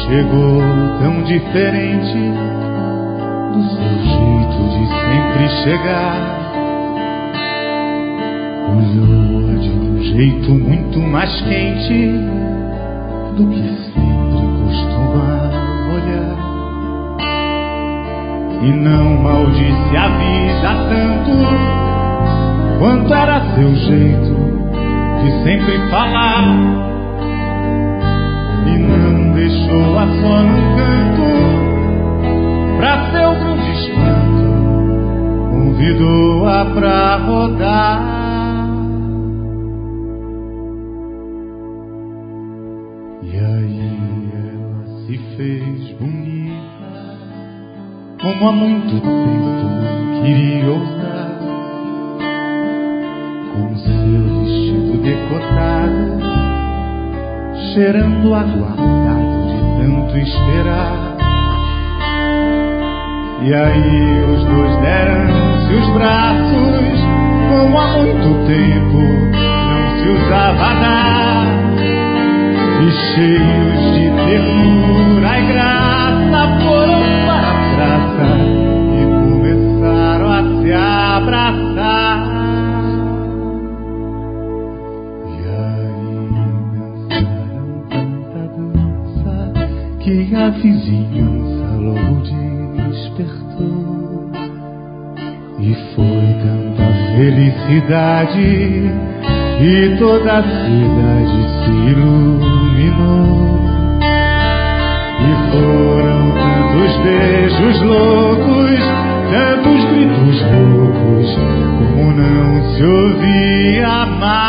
chegou tão diferente do seu jeito de sempre chegar. Olhou de um jeito muito mais quente do que sempre costuma olhar. E não maldisse a vida tanto quanto era seu jeito de sempre falar. E não deixou a só num canto, pra seu grande espanto, convidou-a pra rodar. E aí ela se fez bonita, como há muito tempo não queria ousar, com seu vestido decotado, cheirando aguardado de tanto esperar. E aí os dois deram-se os braços, como há muito tempo não se usava dar. E cheios de ternura e graça foram para a praça e começaram a se abraçar. E aí dançaram tanta dança que a vizinhança logo despertou. E foi tanta felicidade e toda a cidade se iluminou. E foram tantos beijos loucos, tantos gritos loucos, como não se ouvia mais.